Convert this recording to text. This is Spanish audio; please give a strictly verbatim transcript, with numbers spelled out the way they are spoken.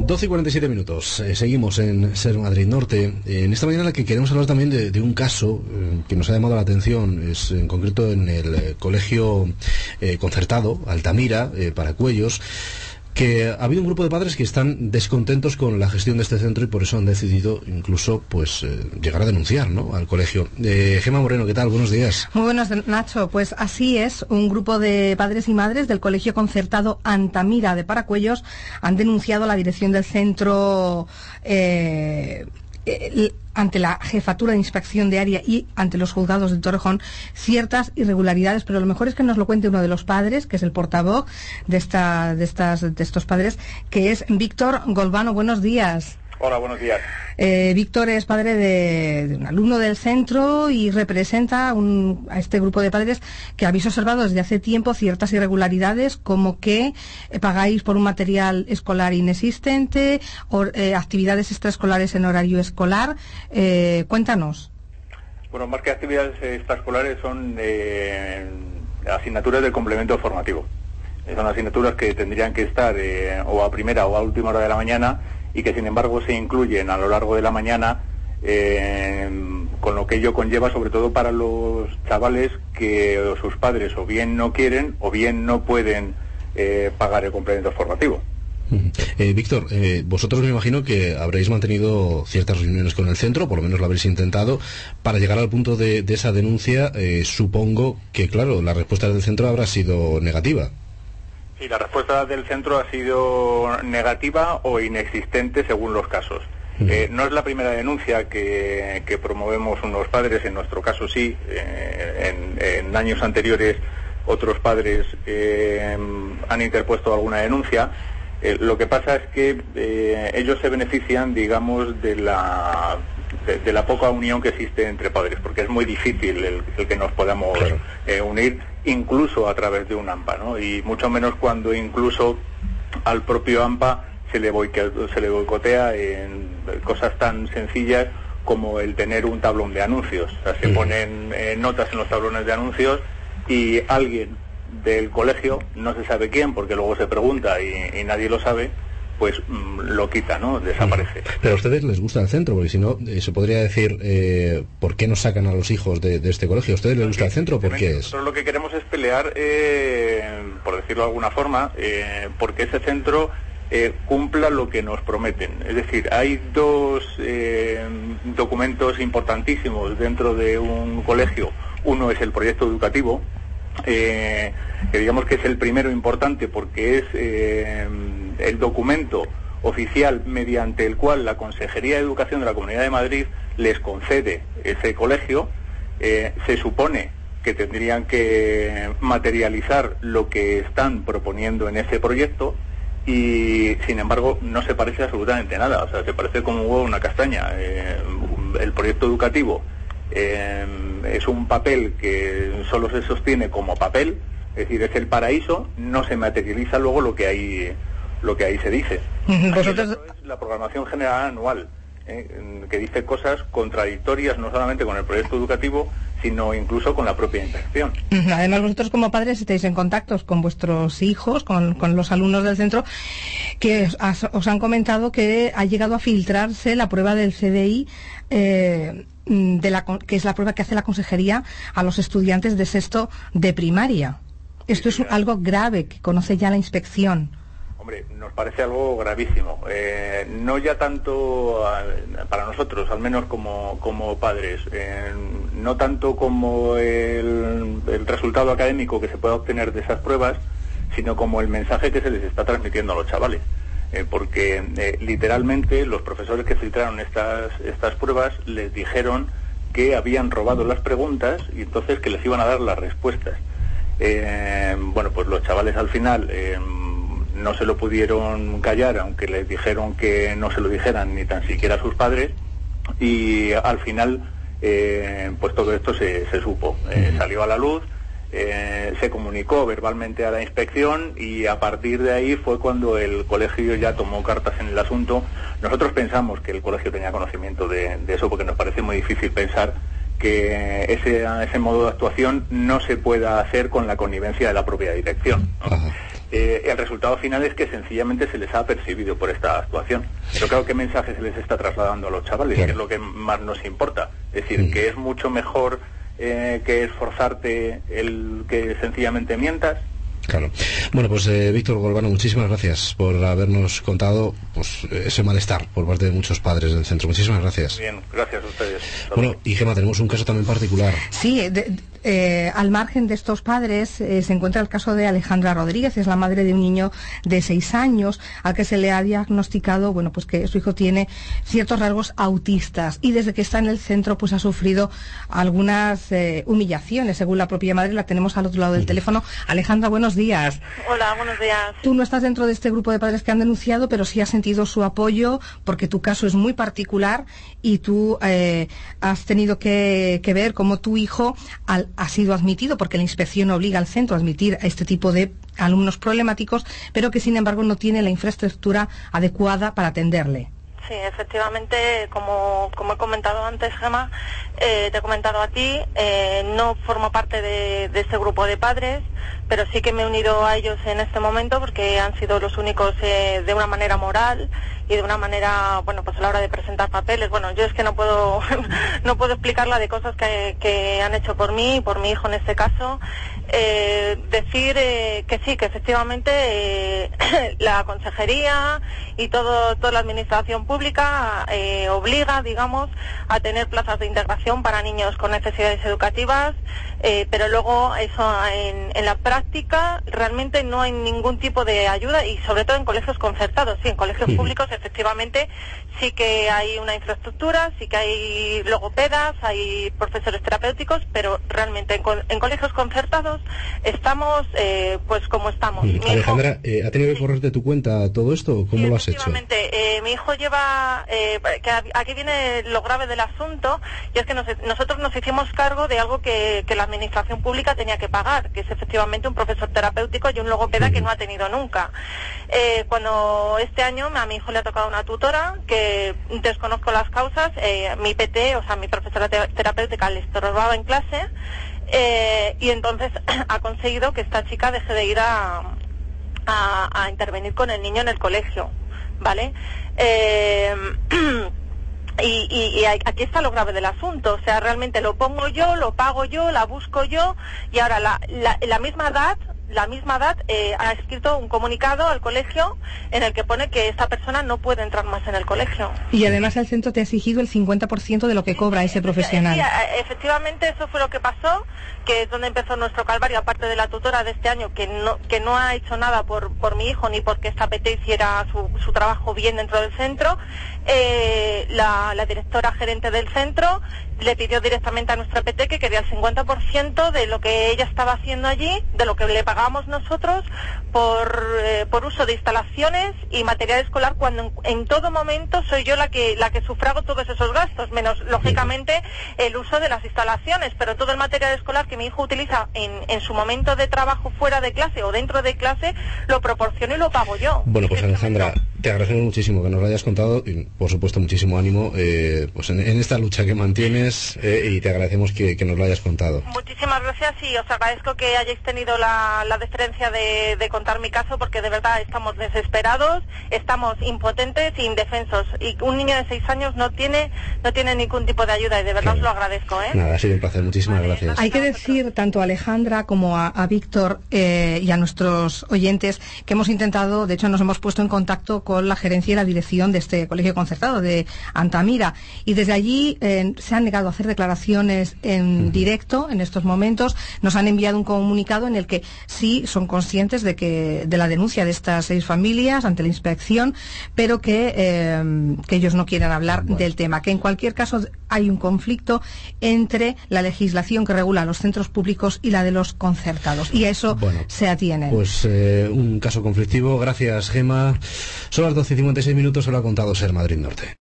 doce y cuarenta y siete minutos, eh, seguimos en Ser Madrid Norte. Eh, en esta mañana en la que queremos hablar también de, de un caso eh, que nos ha llamado la atención, es en concreto en el eh, colegio eh, concertado Altamira, eh, Paracuellos, que ha habido un grupo de padres que están descontentos con la gestión de este centro y por eso han decidido incluso pues eh, llegar a denunciar, ¿no?, al colegio. Eh, Gemma Moreno, ¿qué tal? Buenos días. Muy buenos, Nacho. Pues así es, un grupo de padres y madres del colegio concertado Altamira de Paracuellos han denunciado a la dirección del centro eh, eh, ante la Jefatura de Inspección de Área y ante los juzgados de Torrejón ciertas irregularidades, pero lo mejor es que nos lo cuente uno de los padres, que es el portavoz de esta, de estas, de estos padres, que es Víctor Golbano. Buenos días. Hola, buenos días. Eh, Víctor es padre de, de un alumno del centro y representa un, a este grupo de padres que habéis observado desde hace tiempo ciertas irregularidades, como que eh, pagáis por un material escolar inexistente o eh, actividades extraescolares en horario escolar. Eh, cuéntanos. Bueno, más que actividades extraescolares son eh, asignaturas del complemento formativo. Son asignaturas que tendrían que estar eh, o a primera o a última hora de la mañana y que sin embargo se incluyen a lo largo de la mañana, eh, con lo que ello conlleva sobre todo para los chavales que sus padres o bien no quieren o bien no pueden eh, pagar el complemento formativo. Eh, Víctor, eh, vosotros me imagino que habréis mantenido ciertas reuniones con el centro, por lo menos lo habréis intentado, para llegar al punto de, de esa denuncia. Eh, supongo que, claro, la respuesta del centro habrá sido negativa. Sí, la respuesta del centro ha sido negativa o inexistente según los casos. Uh-huh. Eh, no es la primera denuncia que, que promovemos unos padres, en nuestro caso sí, eh, en, en años anteriores otros padres eh, han interpuesto alguna denuncia. Eh, lo que pasa es que eh, ellos se benefician, digamos, de la de, de la poca unión que existe entre padres, porque es muy difícil el, el que nos podamos claro. eh, unir, incluso a través de un AMPA, ¿no? Y mucho menos cuando incluso al propio AMPA se le, boicotea, se le boicotea en cosas tan sencillas como el tener un tablón de anuncios. O sea, se sí. ponen eh, notas en los tablones de anuncios y alguien del colegio, no se sabe quién, porque luego se pregunta y, y nadie lo sabe, pues mmm, lo quita, ¿no? Desaparece. Pero a ustedes les gusta el centro, porque si no, eh, se podría decir, eh, ¿por qué no sacan a los hijos de, de este colegio? ¿A ustedes les gusta el centro? ¿Por qué es? Nosotros lo que queremos es pelear, eh, por decirlo de alguna forma, eh, porque ese centro eh, cumpla lo que nos prometen. Es decir, hay dos eh, documentos importantísimos dentro de un colegio. Uno es el proyecto educativo, Eh, que digamos que es el primero importante porque es eh, el documento oficial mediante el cual la Consejería de Educación de la Comunidad de Madrid les concede ese colegio. Eh, se supone que tendrían que materializar lo que están proponiendo en ese proyecto y sin embargo no se parece absolutamente nada, o sea, se parece como un huevo a una castaña. Eh, el proyecto educativo Eh, es un papel que solo se sostiene como papel, es decir, es el paraíso, no se materializa luego lo que ahí lo que ahí se dice. ¿Vosotros? Es la programación general anual, eh, que dice cosas contradictorias no solamente con el proyecto educativo, sino incluso con la propia inspección. Además, vosotros como padres estáis en contactos con vuestros hijos, con, con los alumnos del centro, que os, os han comentado que ha llegado a filtrarse la prueba del C D I, eh, de la, que es la prueba que hace la consejería a los estudiantes de sexto de primaria. Esto es algo grave que conoce ya la inspección. Hombre, nos parece algo gravísimo. Eh, no ya tanto a, para nosotros, al menos como, como padres, eh, no tanto como el, el resultado académico que se pueda obtener de esas pruebas, sino como el mensaje que se les está transmitiendo a los chavales. Eh, porque eh, literalmente los profesores que filtraron estas estas pruebas les dijeron que habían robado las preguntas y entonces que les iban a dar las respuestas. Eh, bueno, pues los chavales al final eh, no se lo pudieron callar, aunque les dijeron que no se lo dijeran ni tan siquiera a sus padres, y al final eh, pues todo esto se, se supo, eh, salió a la luz. Eh, se comunicó verbalmente a la inspección y a partir de ahí fue cuando el colegio ya tomó cartas en el asunto. Nosotros pensamos que el colegio tenía conocimiento de, de eso, porque nos parece muy difícil pensar que ese, ese modo de actuación no se pueda hacer con la connivencia de la propia dirección, ¿no? eh, el resultado final es que sencillamente se les ha percibido por esta actuación. Pero claro, ¿qué mensaje se les está trasladando a los chavales? Claro. Que es lo que más nos importa. Es decir, mm. que es mucho mejor eh, que esforzarte el que sencillamente mientas. Claro. Bueno, pues eh, Víctor Golbano, muchísimas gracias por habernos contado pues ese malestar por parte de muchos padres del centro. Muchísimas gracias. Bien, gracias a ustedes. Bueno, y Gemma, tenemos un caso también particular. Sí, de, eh, al margen de estos padres eh, se encuentra el caso de Alejandra Rodríguez, es la madre de un niño de seis años al que se le ha diagnosticado, bueno, pues que su hijo tiene ciertos rasgos autistas y desde que está en el centro pues ha sufrido algunas eh, humillaciones, según la propia madre. La tenemos al otro lado del teléfono. Alejandra, buenos días. Hola, buenos días. Tú no estás dentro de este grupo de padres que han denunciado, pero sí has sentido su apoyo porque tu caso es muy particular y tú eh, has tenido que, que ver cómo tu hijo al, ha sido admitido, porque la inspección obliga al centro a admitir a este tipo de alumnos problemáticos, pero que sin embargo no tiene la infraestructura adecuada para atenderle. Sí, efectivamente, como, como he comentado antes, Gemma, eh, te he comentado a ti, eh, no formo parte de, de este grupo de padres, pero sí que me he unido a ellos en este momento porque han sido los únicos eh, de una manera moral y de una manera, bueno, pues a la hora de presentar papeles. Bueno, yo es que no puedo no puedo explicar la de cosas que, que han hecho por mí y por mi hijo en este caso. Eh, decir eh, que sí, que efectivamente eh, la consejería y todo toda la administración pública eh, obliga, digamos, a tener plazas de integración para niños con necesidades educativas, eh, pero luego eso en, en la práctica realmente no hay ningún tipo de ayuda y sobre todo en colegios concertados. Sí, en colegios sí. públicos efectivamente sí que hay una infraestructura, sí que hay logopedas, hay profesores terapéuticos, pero realmente en, co en colegios concertados estamos eh, pues como estamos. Mm. Alejandra, hijo, eh, ¿ha tenido que correr de tu cuenta todo esto? ¿Cómo sí, lo has hecho? Eh, mi hijo lleva, eh, que aquí viene lo grave del asunto, y es que nos, nosotros nos hicimos cargo de algo que, que la administración pública tenía que pagar, que es efectivamente un profesor terapéutico y un logopeda que no ha tenido nunca. Eh, cuando este año a mi hijo le ha tocado una tutora, que desconozco las causas, eh, mi P T, o sea, mi profesora te terapéutica le estorbaba en clase, eh, y entonces ha conseguido que esta chica deje de ir a, a, a intervenir con el niño en el colegio, ¿vale? Eh, y, y, y aquí está lo grave del asunto, o sea, realmente lo pongo yo, lo pago yo, la busco yo, y ahora la, la, la misma edad, la misma edad eh, ha escrito un comunicado al colegio en el que pone que esta persona no puede entrar más en el colegio. Y además el centro te ha exigido el cincuenta por ciento de lo que cobra ese profesional. Sí, efectivamente eso fue lo que pasó, que es donde empezó nuestro calvario, aparte de la tutora de este año, que no que no ha hecho nada por, por mi hijo, ni porque esta P T hiciera su, su trabajo bien dentro del centro. Eh, la, la directora gerente del centro le pidió directamente a nuestra P T que quería el cincuenta por ciento de lo que ella estaba haciendo allí, de lo que le pagamos nosotros por, eh, por uso de instalaciones y material escolar, cuando en, en todo momento soy yo la que la que sufrago todos esos gastos, menos lógicamente el uso de las instalaciones, pero todo el material escolar que mi hijo utiliza en, en su momento de trabajo fuera de clase o dentro de clase lo proporciono y lo pago yo. Bueno, pues Alejandra, te agradecemos muchísimo que nos lo hayas contado y por supuesto muchísimo ánimo eh, pues en, en esta lucha que mantienes eh, y te agradecemos que, que nos lo hayas contado. Muchísimas gracias y os agradezco que hayáis tenido la, la deferencia de, de contar mi caso, porque de verdad estamos desesperados, estamos impotentes e indefensos, y un niño de seis años no tiene no tiene ningún tipo de ayuda y de verdad claro. os lo agradezco. ¿eh? Nada, ha sido un placer, muchísimas vale, gracias. Hay que decir tanto a Alejandra como a, a Víctor eh, y a nuestros oyentes que hemos intentado, de hecho nos hemos puesto en contacto con la gerencia y la dirección de este colegio concertado de Antamira, y desde allí eh, se han negado a hacer declaraciones en uh-huh. directo en estos momentos. Nos han enviado un comunicado en el que sí son conscientes de que de la denuncia de estas seis familias ante la inspección, pero que, eh, que ellos no quieren hablar bueno. del tema, que en cualquier caso hay un conflicto entre la legislación que regula los centros públicos y la de los concertados, y a eso bueno, se atienen. Pues eh, un caso conflictivo. Gracias, Gemma. Son las doce y cincuenta y seis minutos, se lo ha contado Ser Madrid Norte.